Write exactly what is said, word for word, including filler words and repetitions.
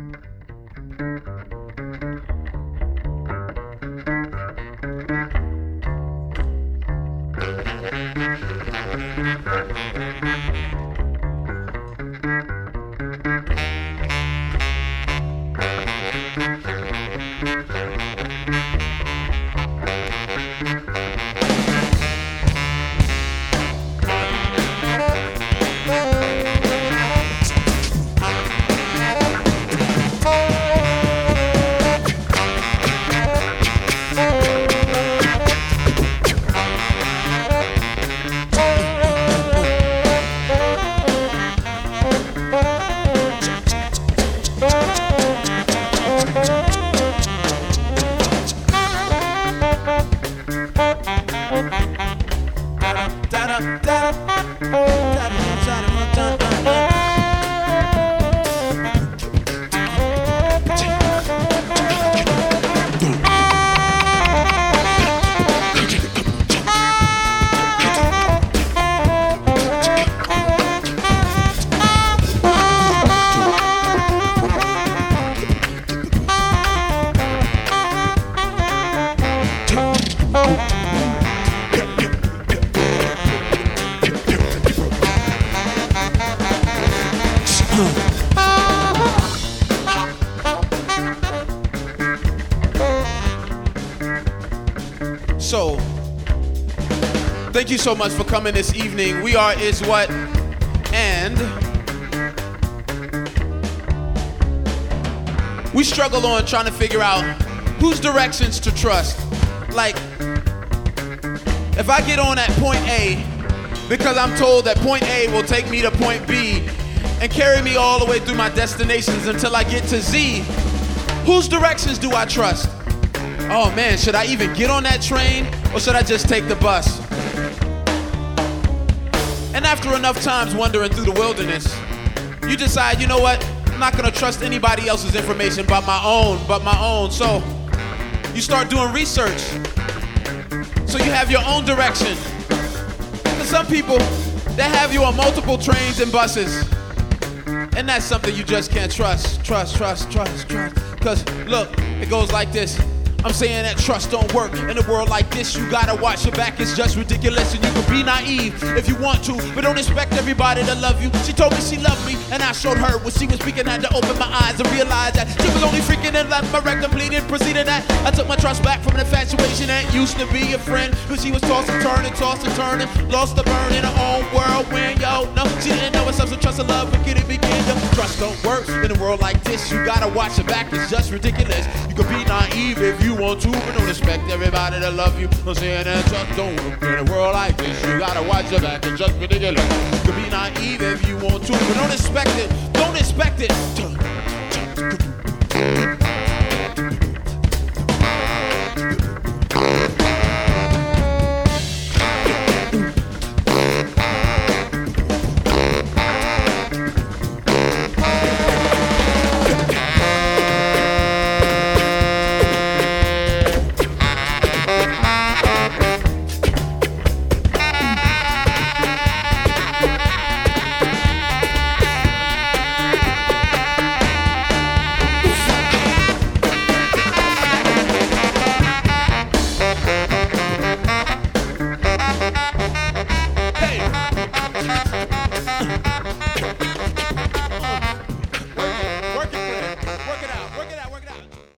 So, thank you so much for coming this evening. We are Is What, and we struggle on trying to figure out whose directions to trust. Like, if I get on at point A because I'm told that point A will take me to point B and carry me all the way through my destinations until I get to Z, whose directions do I trust? Oh man, should I even get on that train or should I just take the bus? And after enough times wandering through the wilderness, you decide, you know what? I'm not gonna trust anybody else's information but my own, but my own. So you start doing research. So you have your own direction. For some people, they have you on multiple trains and buses. And that's something you just can't trust. Trust, trust, trust, trust. Cause look, it goes like this. I'm saying that trust don't work in a world like this. You gotta watch your back, it's just ridiculous. And you can be naive if you want to, but don't expect everybody to love you. She told me she loved me, and I showed her when she was speaking. Had to open my eyes and realize that she was only freaking and left my rectum bleeding. Proceeded that I took my trust back from an infatuation that used to be a friend. But she was tossing, turning, tossing, turning, lost the burn in her own whirlwind. Yo, no, she didn't know it's substance, trust and love. When could it begin? Yo, trust don't work in a world like this. You gotta watch your back, it's just ridiculous. You can be naive if you want to, but don't expect everybody to love you. I'm saying that trust don't work in a world like this. You gotta watch your back, it's just ridiculous. You can be naive if you want to, but don't expect it. Don't expect it. Work it, work it out, work it out.